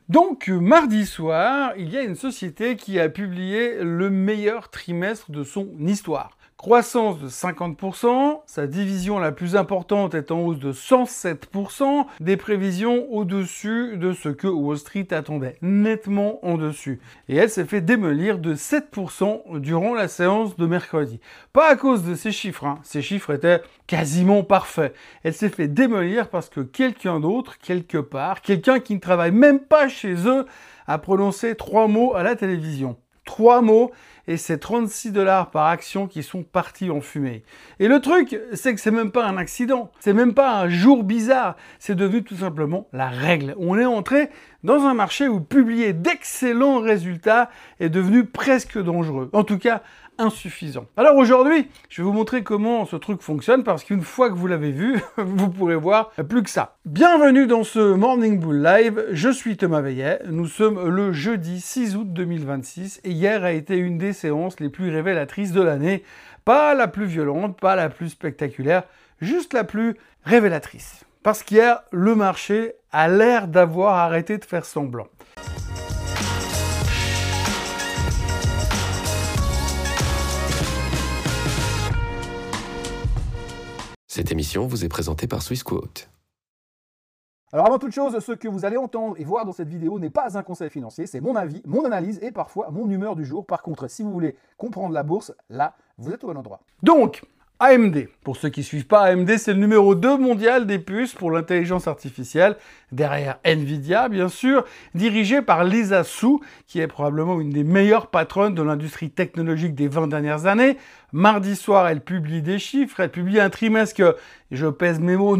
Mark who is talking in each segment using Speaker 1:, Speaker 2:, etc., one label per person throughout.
Speaker 1: Donc, mardi soir, il y a une société qui a publié le meilleur trimestre de son histoire. Croissance de 50%, sa division la plus importante est en hausse de 107%, des prévisions au-dessus de ce que Wall Street attendait, nettement en dessus. Et elle s'est fait démolir de 7% durant la séance de mercredi. Pas à cause de ces chiffres, ces chiffres étaient quasiment parfaits. Elle s'est fait démolir parce que quelqu'un d'autre, quelque part, quelqu'un qui ne travaille même pas chez eux, a prononcé 3 mots à la télévision. 3 mots, et c'est 36 $ par action qui sont partis en fumée. Et le truc, c'est que c'est même pas un accident, c'est même pas un jour bizarre, c'est devenu tout simplement la règle. On est entré dans un marché où publier d'excellents résultats est devenu presque dangereux, en tout cas insuffisant. Alors aujourd'hui, je vais vous montrer comment ce truc fonctionne parce qu'une fois que vous l'avez vu, vous pourrez voir plus que ça. Bienvenue dans ce Morning Bull Live, je suis Thomas Veillet, nous sommes le jeudi 6 août 2026 et hier a été une des séances les plus révélatrices de l'année. Pas la plus violente, pas la plus spectaculaire, juste la plus révélatrice. Parce qu'hier, le marché a l'air d'avoir arrêté de faire semblant.
Speaker 2: Cette émission vous est présentée par Swissquote.
Speaker 3: Alors avant toute chose, ce que vous allez entendre et voir dans cette vidéo n'est pas un conseil financier, c'est mon avis, mon analyse et parfois mon humeur du jour. Par contre, si vous voulez comprendre la bourse, là, vous êtes au bon endroit.
Speaker 1: Donc, AMD. Pour ceux qui ne suivent pas, AMD, c'est le numéro 2 mondial des puces pour l'intelligence artificielle, derrière Nvidia, bien sûr, dirigé par Lisa Su, qui est probablement une des meilleures patronnes de l'industrie technologique des 20 dernières années. Mardi soir, elle publie des chiffres, elle publie un trimestre que, je pèse mes mots,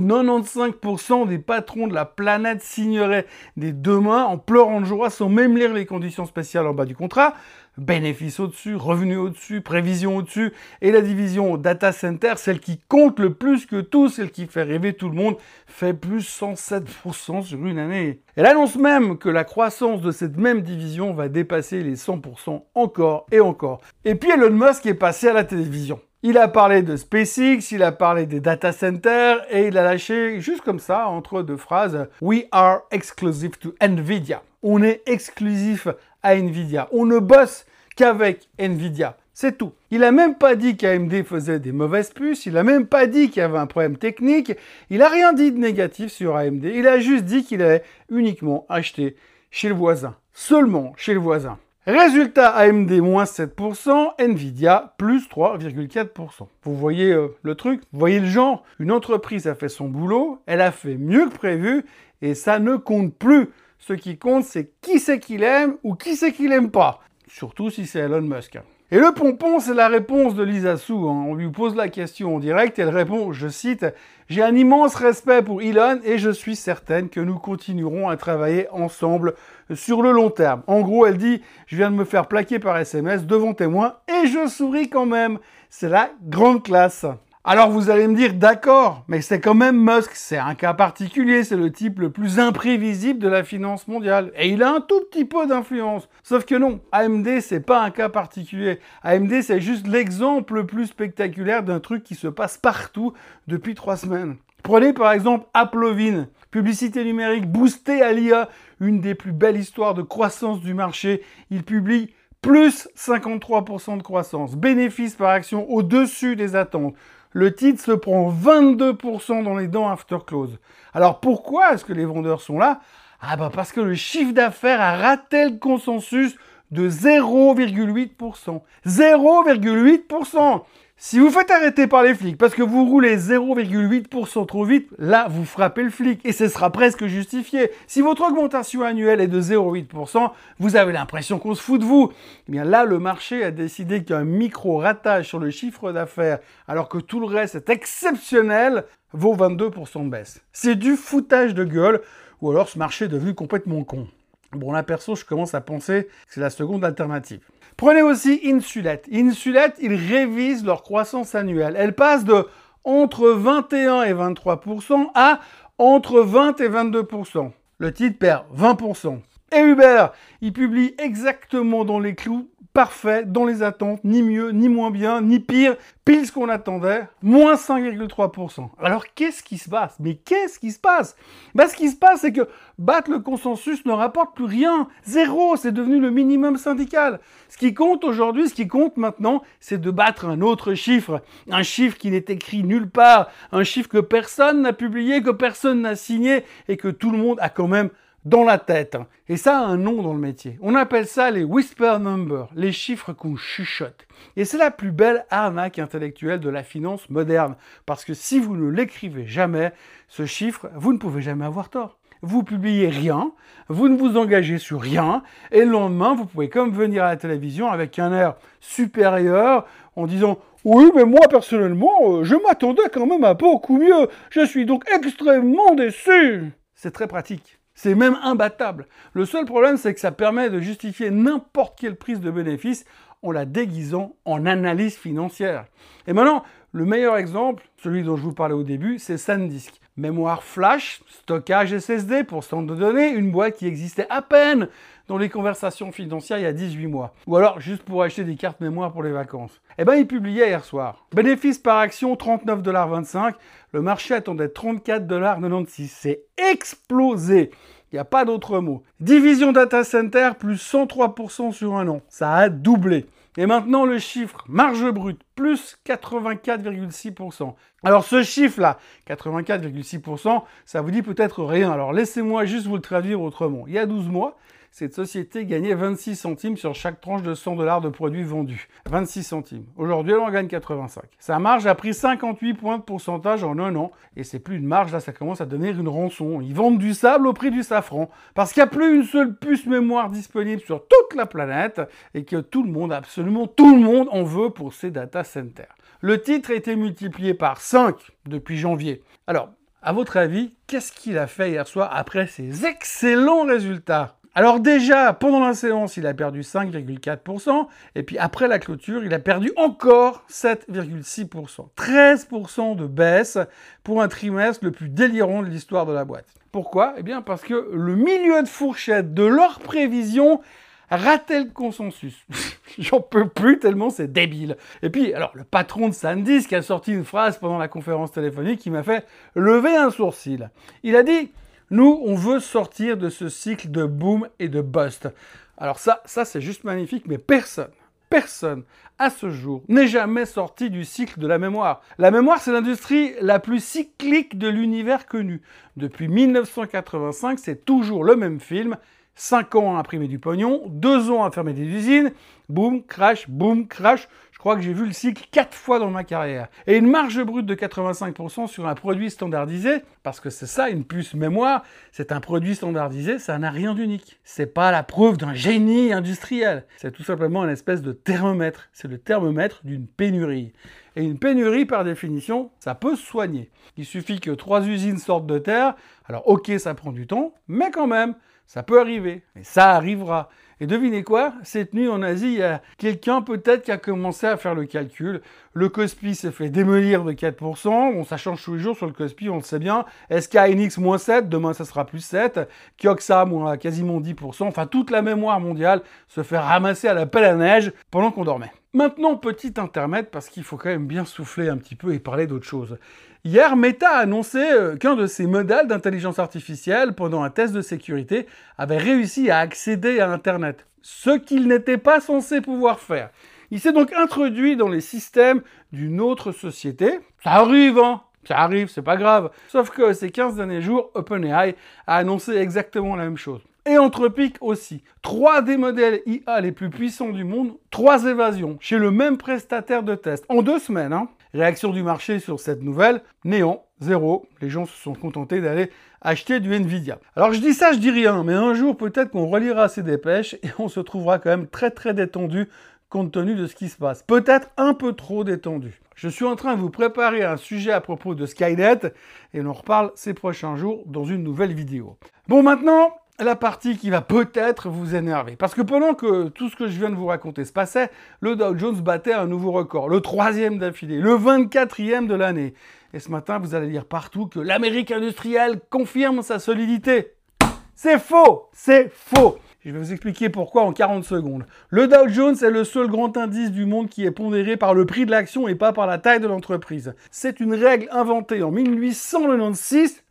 Speaker 1: 95% des patrons de la planète signeraient des 2 mains en pleurant de joie sans même lire les conditions spéciales en bas du contrat. Bénéfices au-dessus, revenus au-dessus, prévisions au-dessus, et la division data center, celle qui compte le plus que tout, celle qui fait rêver tout le monde, fait plus 107% sur une année. Elle annonce même que la croissance de cette même division va dépasser les 100% encore et encore. Et puis Elon Musk est passé à la télévision. Il a parlé de SpaceX, il a parlé des data centers, et il a lâché, juste comme ça, entre deux phrases, « We are exclusive to Nvidia ». On est exclusif à Nvidia. On ne bosse qu'avec Nvidia. C'est tout. Il a même pas dit qu'AMD faisait des mauvaises puces, il a même pas dit qu'il y avait un problème technique, il a rien dit de négatif sur AMD, il a juste dit qu'il avait uniquement acheté chez le voisin. Seulement chez le voisin. Résultat, AMD moins 7%, Nvidia plus 3,4%. Vous voyez le truc? Vous voyez le genre? Une entreprise a fait son boulot, elle a fait mieux que prévu, et ça ne compte plus. Ce qui compte, c'est qui c'est qu'il aime ou qui c'est qu'il aime pas. Surtout si c'est Elon Musk. Et le pompon, c'est la réponse de Lisa Su. On lui pose la question en direct et elle répond, je cite, « J'ai un immense respect pour Elon et je suis certaine que nous continuerons à travailler ensemble sur le long terme. » En gros, elle dit, « Je viens de me faire plaquer par SMS devant témoin et je souris quand même. » C'est la grande classe. Alors vous allez me dire, d'accord, mais c'est quand même Musk, c'est un cas particulier, c'est le type le plus imprévisible de la finance mondiale. Et il a un tout petit peu d'influence. Sauf que non, AMD, c'est pas un cas particulier. AMD, c'est juste l'exemple le plus spectaculaire d'un truc qui se passe partout depuis 3 semaines. Prenez par exemple Applovin, publicité numérique boostée à l'IA, une des plus belles histoires de croissance du marché. Il publie plus 53% de croissance, bénéfice par action au-dessus des attentes. Le titre se prend 22% dans les dents after close. Alors pourquoi est-ce que les vendeurs sont là? Parce que le chiffre d'affaires a raté le consensus de 0,8%. 0,8%! Si vous faites arrêter par les flics parce que vous roulez 0,8% trop vite, là, vous frappez le flic et ce sera presque justifié. Si votre augmentation annuelle est de 0,8%, vous avez l'impression qu'on se fout de vous. Eh bien là, le marché a décidé qu'un micro-ratage sur le chiffre d'affaires, alors que tout le reste est exceptionnel, vaut 22% de baisse. C'est du foutage de gueule, ou alors ce marché est devenu complètement con. Bon, là, perso, je commence à penser que c'est la seconde alternative. Prenez aussi Insulet. Insulet, ils révisent leur croissance annuelle. Elle passe de entre 21 et 23% à entre 20 et 22%. Le titre perd 20%. Et Uber, il publie exactement dans les clous parfait, dans les attentes, ni mieux, ni moins bien, ni pire, pile ce qu'on attendait, moins 5,3%. Alors qu'est-ce qui se passe? Mais qu'est-ce qui se passe? Ce qui se passe, c'est que battre le consensus ne rapporte plus rien. Zéro, c'est devenu le minimum syndical. Ce qui compte aujourd'hui, ce qui compte maintenant, c'est de battre un autre chiffre. Un chiffre qui n'est écrit nulle part, un chiffre que personne n'a publié, que personne n'a signé et que tout le monde a quand même dans la tête. Et ça a un nom dans le métier. On appelle ça les whisper numbers, les chiffres qu'on chuchote. Et c'est la plus belle arnaque intellectuelle de la finance moderne. Parce que si vous ne l'écrivez jamais, ce chiffre, vous ne pouvez jamais avoir tort. Vous publiez rien, vous ne vous engagez sur rien, et le lendemain, vous pouvez comme venir à la télévision avec un air supérieur en disant « Oui, mais moi, personnellement, je m'attendais quand même à beaucoup mieux. Je suis donc extrêmement déçu. » C'est très pratique. C'est même imbattable. Le seul problème, c'est que ça permet de justifier n'importe quelle prise de bénéfice en la déguisant en analyse financière. Et maintenant, le meilleur exemple, celui dont je vous parlais au début, c'est SanDisk. Mémoire flash, stockage SSD pour centre de données, une boîte qui existait à peine dans les conversations financières il y a 18 mois. Ou alors juste pour acheter des cartes mémoire pour les vacances. Il publiait hier soir. Bénéfice par action 39,25 $. Le marché attendait 34,96 $. C'est explosé. Il n'y a pas d'autre mot. Division data center plus 103% sur un an. Ça a doublé. Et maintenant, le chiffre, marge brute, plus 84,6%. Alors ce chiffre-là, 84,6%, ça vous dit peut-être rien. Alors laissez-moi juste vous le traduire autrement. Il y a 12 mois, cette société gagnait 26 centimes sur chaque tranche de 100 $ de produits vendus. 26 centimes. Aujourd'hui, elle en gagne 85. Sa marge a pris 58 points de pourcentage en un an. Et c'est plus une marge, là, ça commence à devenir une rançon. Ils vendent du sable au prix du safran. Parce qu'il n'y a plus une seule puce mémoire disponible sur toute la planète. Et que tout le monde, absolument tout le monde, en veut pour ses data centers. Le titre a été multiplié par 5 depuis janvier. Alors, à votre avis, qu'est-ce qu'il a fait hier soir après ces excellents résultats ? Alors déjà, pendant la séance, il a perdu 5,4%, et puis après la clôture, il a perdu encore 7,6%. 13% de baisse pour un trimestre le plus délirant de l'histoire de la boîte. Pourquoi ? Parce que le milieu de fourchette de leurs prévisions ratait le consensus. J'en peux plus tellement c'est débile. Et puis, alors, le patron de SanDisk a sorti une phrase pendant la conférence téléphonique qui m'a fait lever un sourcil. Il a dit « Nous, on veut sortir de ce cycle de boom et de bust. » Alors ça c'est juste magnifique, mais personne, à ce jour, n'est jamais sorti du cycle de la mémoire. La mémoire, c'est l'industrie la plus cyclique de l'univers connu. Depuis 1985, c'est toujours le même film. 5 ans à imprimer du pognon, 2 ans à fermer des usines, boum, crash, je crois que j'ai vu le cycle 4 fois dans ma carrière. Et une marge brute de 85% sur un produit standardisé, parce que c'est ça, une puce mémoire, c'est un produit standardisé, ça n'a rien d'unique. C'est pas la preuve d'un génie industriel, c'est tout simplement une espèce de thermomètre. C'est le thermomètre d'une pénurie. Et une pénurie, par définition, ça peut se soigner. Il suffit que 3 usines sortent de terre, alors ok, ça prend du temps, mais quand même, ça peut arriver, et ça arrivera. Et devinez quoi ? Cette nuit en Asie, il y a quelqu'un peut-être qui a commencé à faire le calcul. Le Kospi s'est fait démolir de 4%. Bon, ça change tous les jours sur le Kospi, on le sait bien. SK Hynix moins 7, demain ça sera plus 7. Kioxia moins quasiment 10%. Enfin, toute la mémoire mondiale se fait ramasser à la pelle à neige pendant qu'on dormait. Maintenant, petit intermède, parce qu'il faut quand même bien souffler un petit peu et parler d'autre chose. Hier, Meta a annoncé qu'un de ses modèles d'intelligence artificielle, pendant un test de sécurité, avait réussi à accéder à Internet. Ce qu'il n'était pas censé pouvoir faire. Il s'est donc introduit dans les systèmes d'une autre société. Ça arrive, hein ? Ça arrive, c'est pas grave. Sauf que ces 15 derniers jours, OpenAI a annoncé exactement la même chose. Et Anthropic aussi. 3 des modèles IA les plus puissants du monde, 3 évasions chez le même prestataire de test. En 2 semaines, hein. Réaction du marché sur cette nouvelle, néant, zéro. Les gens se sont contentés d'aller acheter du Nvidia. Alors je dis ça, je dis rien, mais un jour peut-être qu'on relira ces dépêches et on se trouvera quand même très détendu compte tenu de ce qui se passe. Peut-être un peu trop détendu. Je suis en train de vous préparer un sujet à propos de Skynet et on en reparle ces prochains jours dans une nouvelle vidéo. Bon, maintenant, la partie qui va peut-être vous énerver. Parce que pendant que tout ce que je viens de vous raconter se passait, le Dow Jones battait un nouveau record, le 3e d'affilée, le 24e de l'année. Et ce matin, vous allez lire partout que l'Amérique industrielle confirme sa solidité. C'est faux! C'est faux! Je vais vous expliquer pourquoi en 40 secondes. Le Dow Jones est le seul grand indice du monde qui est pondéré par le prix de l'action et pas par la taille de l'entreprise. C'est une règle inventée en 1896,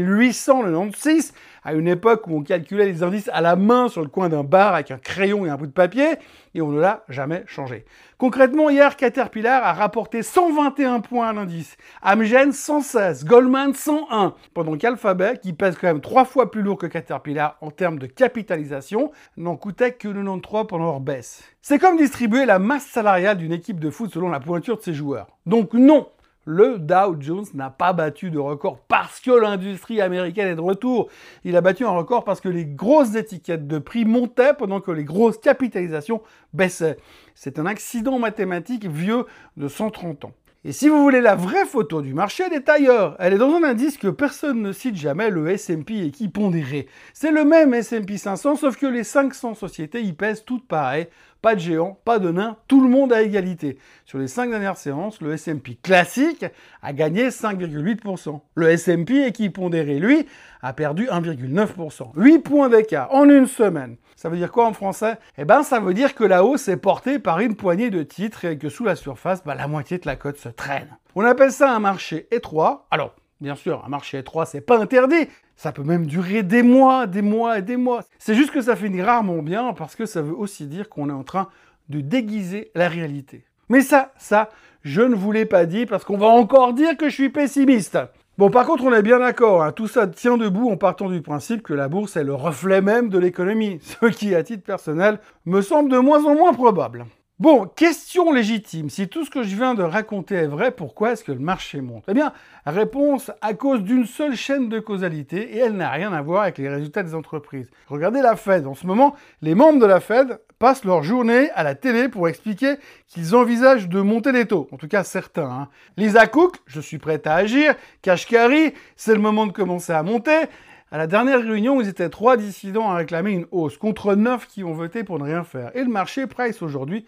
Speaker 1: à une époque où on calculait les indices à la main sur le coin d'un bar avec un crayon et un bout de papier, et on ne l'a jamais changé. Concrètement, hier, Caterpillar a rapporté 121 points à l'indice, Amgen 116, Goldman 101, pendant qu'Alphabet, qui pèse quand même 3 fois plus lourd que Caterpillar en termes de capitalisation, n'en coûtait que 93 pendant leur baisse. C'est comme distribuer la masse salariale d'une équipe de foot selon la pointure de ses joueurs. Donc non, le Dow Jones n'a pas battu de record parce que l'industrie américaine est de retour. Il a battu un record parce que les grosses étiquettes de prix montaient pendant que les grosses capitalisations baissaient. C'est un accident mathématique vieux de 130 ans. Et si vous voulez la vraie photo du marché, elle est ailleurs. Elle est dans un indice que personne ne cite jamais, le S&P et qui pondéré. C'est le même S&P 500, sauf que les 500 sociétés y pèsent toutes pareilles. Pas de géants, pas de nains, tout le monde à égalité. Sur les 5 dernières séances, le S&P classique a gagné 5,8%. Le S&P équipondéré, lui, a perdu 1,9%. 8 points d'écart en une semaine. Ça veut dire quoi en français? Eh ben, ça veut dire que la hausse est portée par une poignée de titres et que sous la surface, la moitié de la cote se traîne. On appelle ça un marché étroit. Alors, bien sûr, un marché étroit, c'est pas interdit. Ça peut même durer des mois et des mois. C'est juste que ça finit rarement bien parce que ça veut aussi dire qu'on est en train de déguiser la réalité. Mais ça, je ne vous l'ai pas dit parce qu'on va encore dire que je suis pessimiste. Bon, par contre, on est bien d'accord, hein, tout ça tient debout en partant du principe que la bourse est le reflet même de l'économie, ce qui, à titre personnel, me semble de moins en moins probable. Bon, question légitime, si tout ce que je viens de raconter est vrai, pourquoi est-ce que le marché monte? Eh bien, réponse, à cause d'une seule chaîne de causalité, et elle n'a rien à voir avec les résultats des entreprises. Regardez la Fed, en ce moment, les membres de la Fed passent leur journée à la télé pour expliquer qu'ils envisagent de monter les taux, en tout cas certains. Hein. Lisa Cook, je suis prête à agir, Kashkari, c'est le moment de commencer à monter. À la dernière réunion, ils étaient 3 dissidents à réclamer une hausse, contre 9 qui ont voté pour ne rien faire. Et le marché price aujourd'hui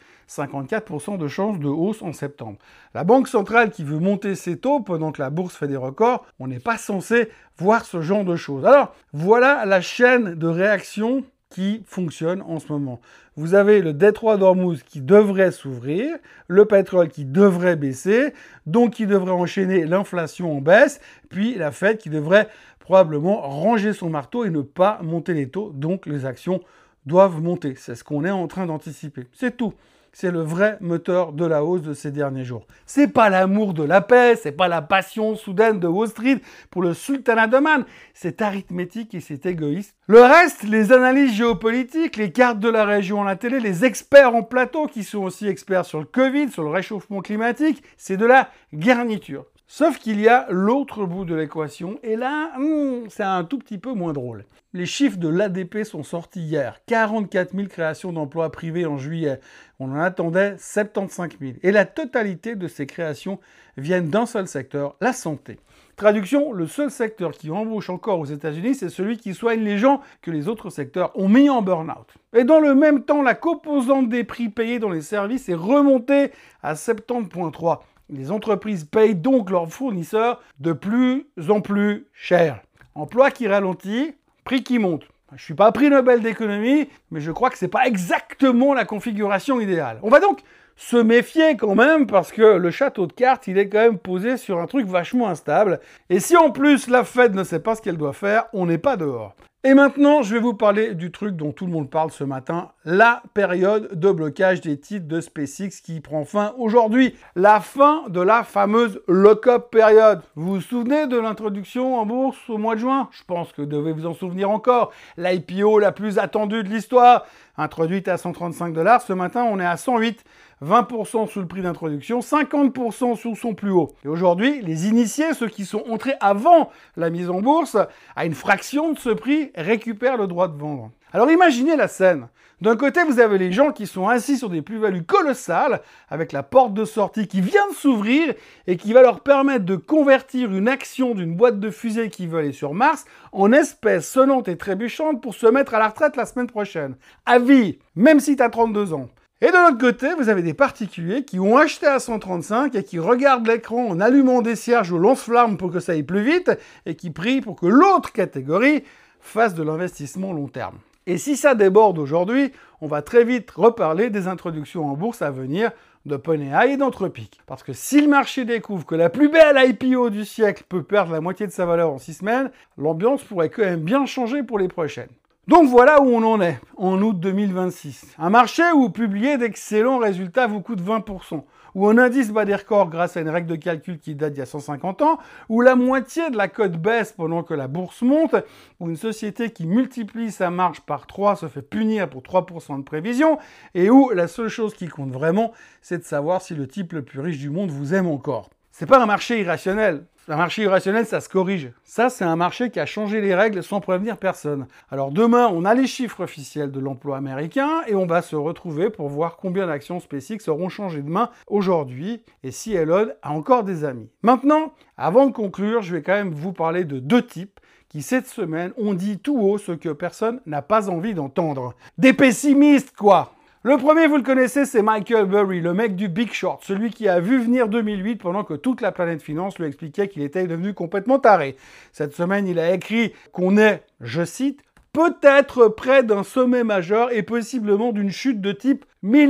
Speaker 1: 54% de chances de hausse en septembre. La Banque centrale qui veut monter ses taux pendant que la bourse fait des records, on n'est pas censé voir ce genre de choses. Alors, voilà la chaîne de réaction qui fonctionne en ce moment. Vous avez le détroit d'Ormuz qui devrait s'ouvrir, le pétrole qui devrait baisser, donc qui devrait enchaîner l'inflation en baisse, puis la Fed qui devrait probablement ranger son marteau et ne pas monter les taux, donc les actions doivent monter. C'est ce qu'on est en train d'anticiper. C'est tout. C'est le vrai moteur de la hausse de ces derniers jours. C'est pas l'amour de la paix, c'est pas la passion soudaine de Wall Street pour le sultanat d'Oman. C'est arithmétique et c'est égoïste. Le reste, les analyses géopolitiques, les cartes de la région à la télé, les experts en plateau qui sont aussi experts sur le Covid, sur le réchauffement climatique, c'est de la garniture. Sauf qu'il y a l'autre bout de l'équation, et là, c'est un tout petit peu moins drôle. Les chiffres de l'ADP sont sortis hier. 44 000 créations d'emplois privés en juillet. On en attendait 75 000. Et la totalité de ces créations viennent d'un seul secteur, la santé. Traduction, le seul secteur qui embauche encore aux États-Unis, c'est celui qui soigne les gens que les autres secteurs ont mis en burn-out. Et dans le même temps, la composante des prix payés dans les services est remontée à 70,3. Les entreprises payent donc leurs fournisseurs de plus en plus cher. Emploi qui ralentit, prix qui monte. Je ne suis pas prix Nobel d'économie, mais je crois que ce n'est pas exactement la configuration idéale. On va donc se méfier quand même parce que le château de cartes, il est quand même posé sur un truc vachement instable. Et si en plus la Fed ne sait pas ce qu'elle doit faire, on n'est pas dehors. Et maintenant, je vais vous parler du truc dont tout le monde parle ce matin, la période de blocage des titres de SpaceX qui prend fin aujourd'hui. La fin de la fameuse lock-up période. Vous vous souvenez de l'introduction en bourse au mois de juin? Je pense que vous devez vous en souvenir encore. L'IPO la plus attendue de l'histoire, introduite à 135 $, ce matin on est à 108. 20% sous le prix d'introduction, 50% sous son plus haut. Et aujourd'hui, les initiés, ceux qui sont entrés avant la mise en bourse, à une fraction de ce prix, récupèrent le droit de vendre. Alors imaginez la scène. D'un côté, vous avez les gens qui sont assis sur des plus-values colossales, avec la porte de sortie qui vient de s'ouvrir et qui va leur permettre de convertir une action d'une boîte de fusée qui veut aller sur Mars en espèces sonnantes et trébuchantes pour se mettre à la retraite la semaine prochaine. À vie, même si tu as 32 ans. Et de l'autre côté, vous avez des particuliers qui ont acheté à 135 et qui regardent l'écran en allumant des cierges au lance-flammes pour que ça aille plus vite et qui prient pour que l'autre catégorie fasse de l'investissement long terme. Et si ça déborde aujourd'hui, on va très vite reparler des introductions en bourse à venir d'OpenAI et d'Anthropic. Parce que si le marché découvre que la plus belle IPO du siècle peut perdre la moitié de sa valeur en 6 semaines, l'ambiance pourrait quand même bien changer pour les prochaines. Donc voilà où on en est, en août 2026. Un marché où publier d'excellents résultats vous coûte 20%, où un indice bat des records grâce à une règle de calcul qui date d'il y a 150 ans, où la moitié de la cote baisse pendant que la bourse monte, où une société qui multiplie sa marge par 3 se fait punir pour 3% de prévision, et où la seule chose qui compte vraiment, c'est de savoir si le type le plus riche du monde vous aime encore. C'est pas un marché irrationnel. Un marché irrationnel, ça se corrige. Ça, c'est un marché qui a changé les règles sans prévenir personne. Alors demain, on a les chiffres officiels de l'emploi américain et on va se retrouver pour voir combien d'actions SpaceX auront changé de main aujourd'hui et si Elon a encore des amis. Maintenant, avant de conclure, je vais quand même vous parler de 2 types qui, cette semaine, ont dit tout haut ce que personne n'a pas envie d'entendre. Des pessimistes, quoi! Le premier, vous le connaissez, c'est Michael Burry, le mec du Big Short, celui qui a vu venir 2008 pendant que toute la planète finance lui expliquait qu'il était devenu complètement taré. Cette semaine, il a écrit qu'on est, je cite, peut-être près d'un sommet majeur et possiblement d'une chute de type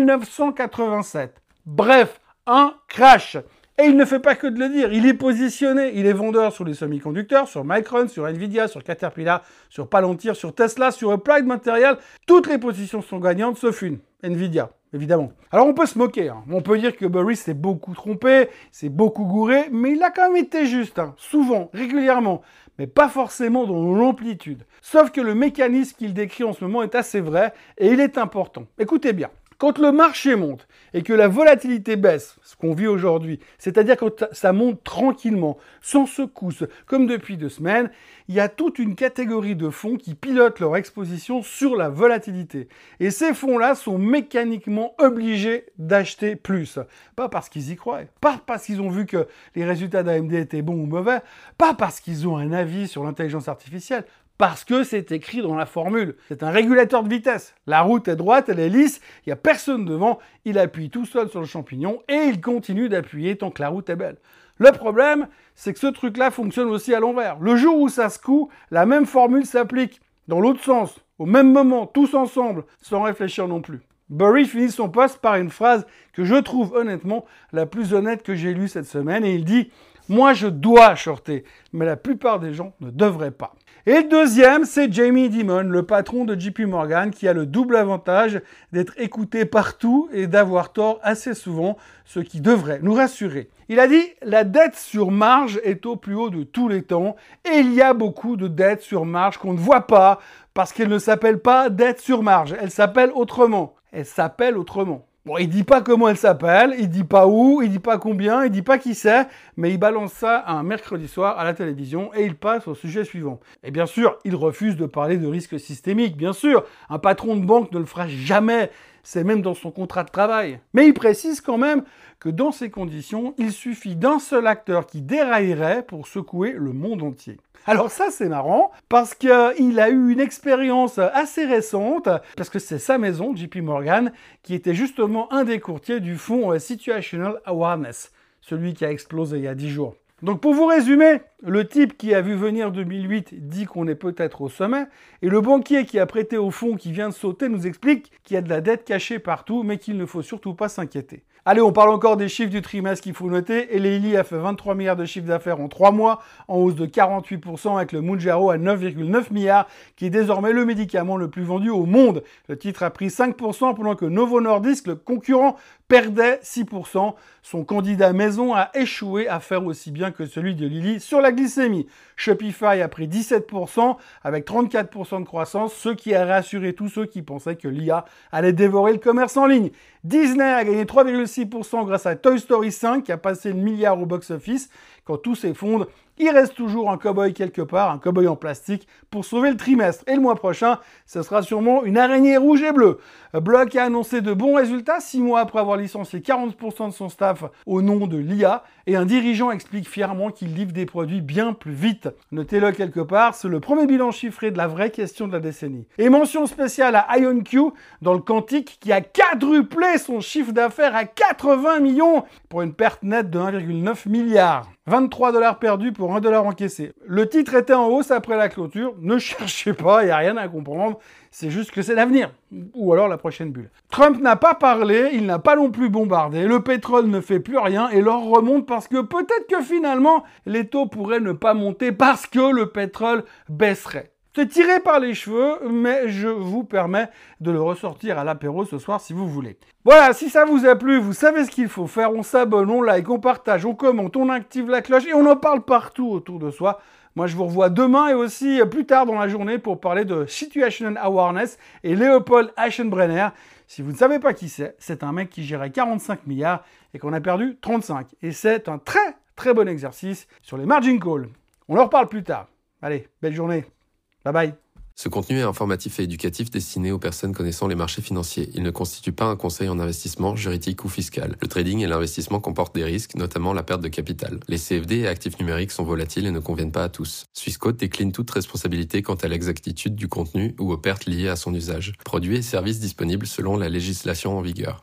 Speaker 1: 1987. Bref, un crash. Et il ne fait pas que de le dire, il est positionné, il est vendeur sur les semi-conducteurs, sur Micron, sur Nvidia, sur Caterpillar, sur Palantir, sur Tesla, sur Applied Materials. Toutes les positions sont gagnantes, sauf une, Nvidia, évidemment. Alors on peut se moquer, on peut dire que Burry s'est beaucoup trompé, s'est beaucoup gouré, mais il a quand même été juste, souvent, régulièrement, mais pas forcément dans l'amplitude. Sauf que le mécanisme qu'il décrit en ce moment est assez vrai, et il est important. Écoutez bien. Quand le marché monte et que la volatilité baisse, ce qu'on vit aujourd'hui, c'est-à-dire quand ça monte tranquillement, sans secousse, comme depuis 2 semaines, il y a toute une catégorie de fonds qui pilotent leur exposition sur la volatilité. Et ces fonds-là sont mécaniquement obligés d'acheter plus. Pas parce qu'ils y croient, pas parce qu'ils ont vu que les résultats d'AMD étaient bons ou mauvais, pas parce qu'ils ont un avis sur l'intelligence artificielle, parce que c'est écrit dans la formule. C'est un régulateur de vitesse. La route est droite, elle est lisse, il n'y a personne devant, il appuie tout seul sur le champignon et il continue d'appuyer tant que la route est belle. Le problème, c'est que ce truc-là fonctionne aussi à l'envers. Le jour où ça secoue, la même formule s'applique dans l'autre sens, au même moment, tous ensemble, sans réfléchir non plus. Burry finit son post par une phrase que je trouve honnêtement la plus honnête que j'ai lue cette semaine et il dit « Moi je dois shorter, mais la plupart des gens ne devraient pas ». Et le deuxième, c'est Jamie Dimon, le patron de JP Morgan, qui a le double avantage d'être écouté partout et d'avoir tort assez souvent, ce qui devrait nous rassurer. Il a dit « La dette sur marge est au plus haut de tous les temps et il y a beaucoup de dettes sur marge qu'on ne voit pas parce qu'elle ne s'appelle pas dette sur marge, elle s'appelle autrement. Elle s'appelle autrement. » Bon, il dit pas comment elle s'appelle, il dit pas où, il dit pas combien, il dit pas qui c'est, mais il balance ça un mercredi soir à la télévision et il passe au sujet suivant. Et bien sûr, il refuse de parler de risque systémique, bien sûr. Un patron de banque ne le fera jamais, c'est même dans son contrat de travail. Mais il précise quand même que dans ces conditions, il suffit d'un seul acteur qui déraillerait pour secouer le monde entier. Alors ça, c'est marrant, parce qu'il a eu une expérience assez récente, parce que c'est sa maison, JP Morgan, qui était justement un des courtiers du fonds Situational Awareness, celui qui a explosé il y a 10 jours. Donc pour vous résumer, le type qui a vu venir 2008 dit qu'on est peut-être au sommet, et le banquier qui a prêté au fonds qui vient de sauter nous explique qu'il y a de la dette cachée partout, mais qu'il ne faut surtout pas s'inquiéter. Allez, on parle encore des chiffres du trimestre qu'il faut noter. Eli Lilly a fait 23 milliards de chiffre d'affaires en 3 mois, en hausse de 48% avec le Mounjaro à 9,9 milliards, qui est désormais le médicament le plus vendu au monde. Le titre a pris 5% pendant que Novo Nordisk, le concurrent, perdait 6%. Son candidat maison a échoué à faire aussi bien que celui de Lilly sur la glycémie. Shopify a pris 17% avec 34% de croissance, ce qui a rassuré tous ceux qui pensaient que l'IA allait dévorer le commerce en ligne. Disney a gagné 3,6% grâce à Toy Story 5 qui a passé le milliard au box-office. Quand tout s'effondre, il reste toujours un cow-boy quelque part, un cow-boy en plastique, pour sauver le trimestre. Et le mois prochain, ce sera sûrement une araignée rouge et bleue. Block a annoncé de bons résultats 6 mois après avoir licencié 40% de son staff au nom de l'IA. Et un dirigeant explique fièrement qu'il livre des produits bien plus vite. Notez-le quelque part, c'est le premier bilan chiffré de la vraie question de la décennie. Et mention spéciale à IonQ dans le quantique qui a quadruplé son chiffre d'affaires à 80 millions pour une perte nette de 1,9 milliard. $23 perdus pour $1 encaissé. Le titre était en hausse après la clôture. Ne cherchez pas, il n'y a rien à comprendre. C'est juste que c'est l'avenir. Ou alors la prochaine bulle. Trump n'a pas parlé, il n'a pas non plus bombardé. Le pétrole ne fait plus rien et l'or remonte parce que peut-être que finalement, les taux pourraient ne pas monter parce que le pétrole baisserait. C'est tiré par les cheveux, mais je vous permets de le ressortir à l'apéro ce soir si vous voulez. Voilà, si ça vous a plu, vous savez ce qu'il faut faire. On s'abonne, on like, on partage, on commente, on active la cloche et on en parle partout autour de soi. Moi, je vous revois demain et aussi plus tard dans la journée pour parler de Situational Awareness et Leopold Aschenbrenner. Si vous ne savez pas qui c'est un mec qui gérait 45 milliards et qu'on a perdu 35. Et c'est un très, très bon exercice sur les margin calls. On en reparle plus tard. Allez, belle journée. Bye bye.
Speaker 2: Ce contenu est informatif et éducatif destiné aux personnes connaissant les marchés financiers. Il ne constitue pas un conseil en investissement, juridique ou fiscal. Le trading et l'investissement comportent des risques, notamment la perte de capital. Les CFD et actifs numériques sont volatiles et ne conviennent pas à tous. Swissquote décline toute responsabilité quant à l'exactitude du contenu ou aux pertes liées à son usage. Produits et services disponibles selon la législation en vigueur.